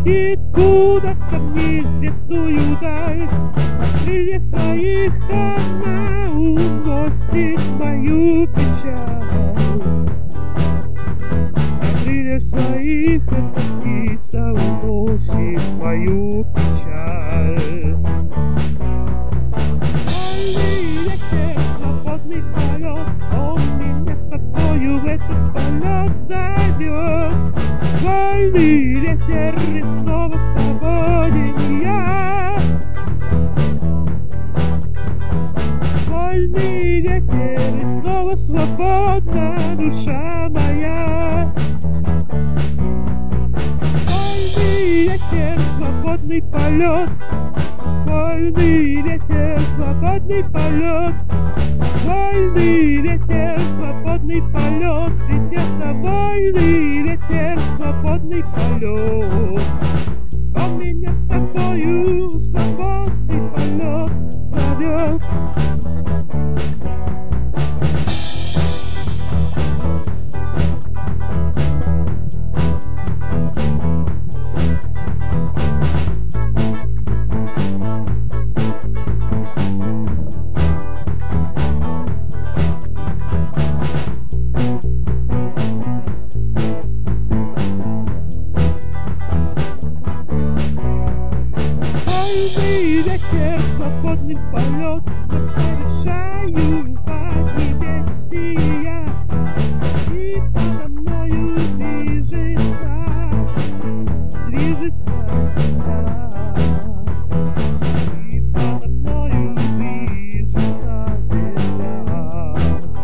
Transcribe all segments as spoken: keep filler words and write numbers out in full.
летит куда-то в неизвестную даль. На крыльях своих она уносит мою печаль. На крыльях своих эта птица уносит мою печаль. Вольный ветер, свободный полет, он меня с собою в этот полет зовет. Вольный ветер, и снова свободен я. Вольный ветер, и снова свободна душа моя. Вольный ветер, свободный полет. Вольный ветер, свободный полет. Вольный ветер, свободный полет. Ведь это вольный ветер, свободный полет. Он меня с собою свободный полет зовет. Вольный ветер, свободный полет, я совершаю поднебесия. И подо мною движется, движется земля. И подо мною движется земля.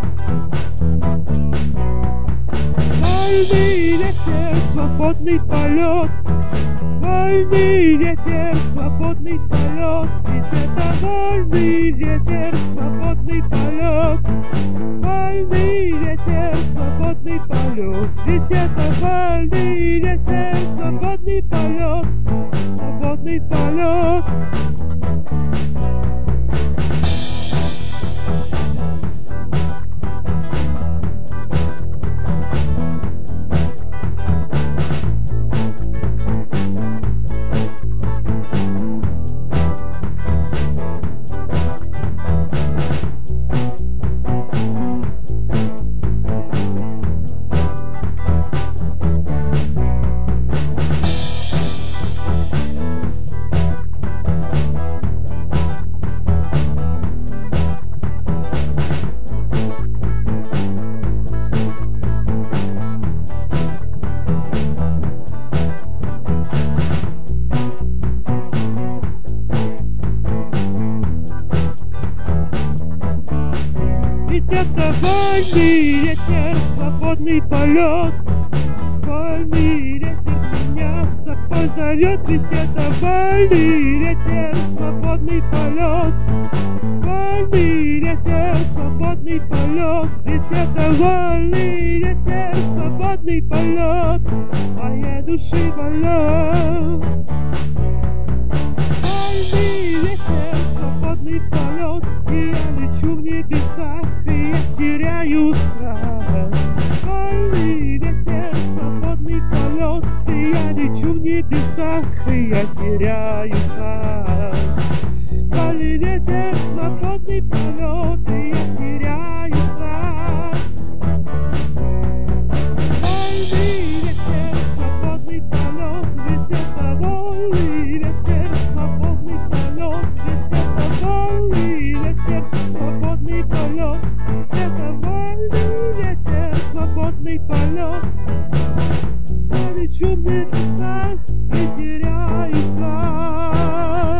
Вольный ветер, свободный полет. Вольный ветер, свободный полет. Ведь это вольный ветер, свободный полет. Вольный ветер, свободный полет. Ведь это вольный ветер, свободный полет. Свободный полет. Ведь это вольный ветер, свободный полет. Вольный ветер меня с собой зовет. Ведь это вольный ветер, свободный полет. Вольный ветер, свободный полет. Ведь это вольный ветер, свободный полет моей души полет. Вольный ветер, свободный полет. И я лечу в небесах, и я теряю страх. Вольный ветер, свободный полет. И я лечу в небесах, и я теряю страх. Вольный ветер, свободный полет. И я теряю страх. Вольный ветер, свободный полет. Ведь это вольный ветер, свободный полет. Ведь это вольный ветер, свободный полет. Это вольный ветер, свободный полет. Я лечу в небесах и теряю страх.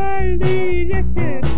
Вольный ветер,